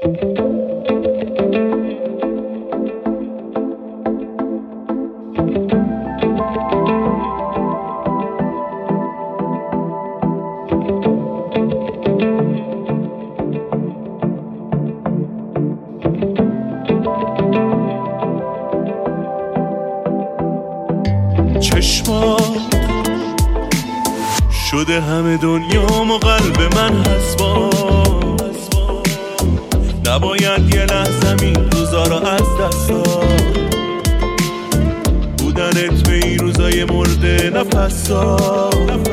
چشمات شده همه دنیام و قلب من حسواس، نباید یه لحظه این روزا رو از دست داد. بودنت به این روزای مرده نفس داد.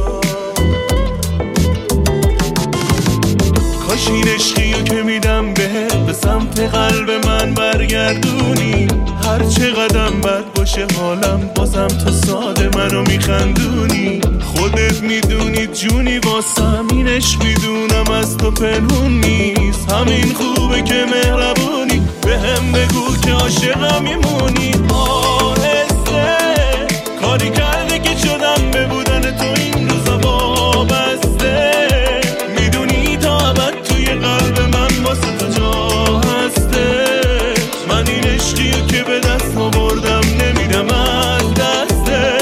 کاش این عشقیو که میدم بهت به سمت قلب من برگردونی. هر چه قدم بد باشه حالم بازم تو ساده منو میخندونی. خودت میدونی جونی واسم این عشق میدونم از تو پنهون نیست. همین خوبه که مهربونی بهم بگو که عاشقم میمونی. آهسته کاری کرده که شدم به بودن تو این روزا وابسته. میدونی تا ابد توی قلب من واسه تو جا هسته. من این عشقیو که به دست آوردم نمیدم از دسته.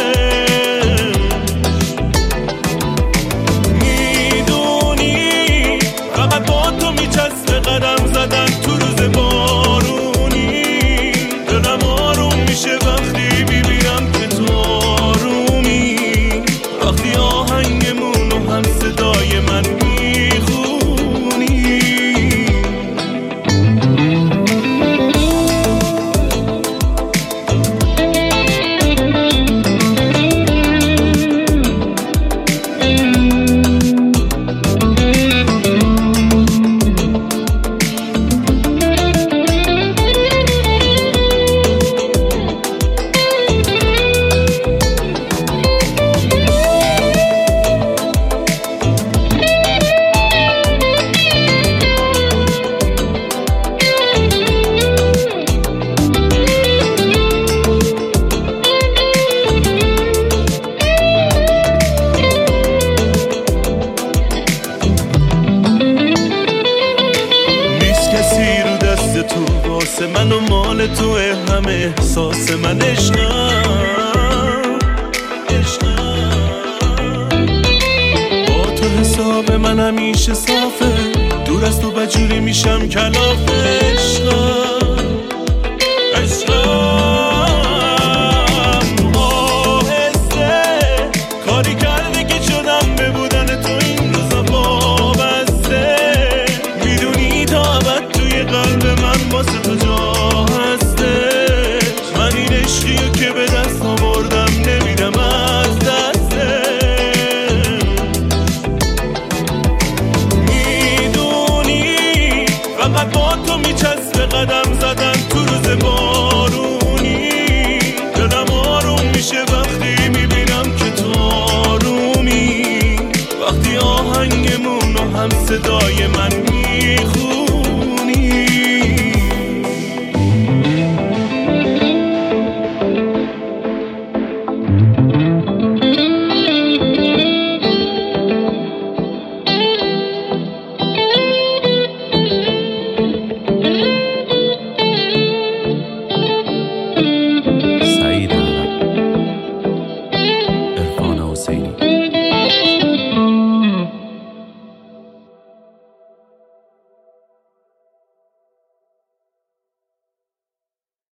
میدونی فقط با تو میچسبه قدم زدن تو روز بارونی. دلم آروم میشه وقتی میبینم که تو آرومی. وقتی آهنگمونو هم صدای من میخونی. من و مال توه همه احساس من عشقم. با تو حساب من همیشه صافه. دور از تو بجوری میشم کلاف عشقم. آهسته کاری کرده که شدم به بودن تو این روزا وابسته. میدونی تا ابد توی قلب من واسه تو جا هسته. من این عشقیو که به دست آوردم نمیدم از دسته. میدونی فقط با تو میچسبه قدم زدن تو روز بارونی. دلم آروم میشه وقتی میبینم که تو آرومی. وقتی آهنگمونو هم صدای من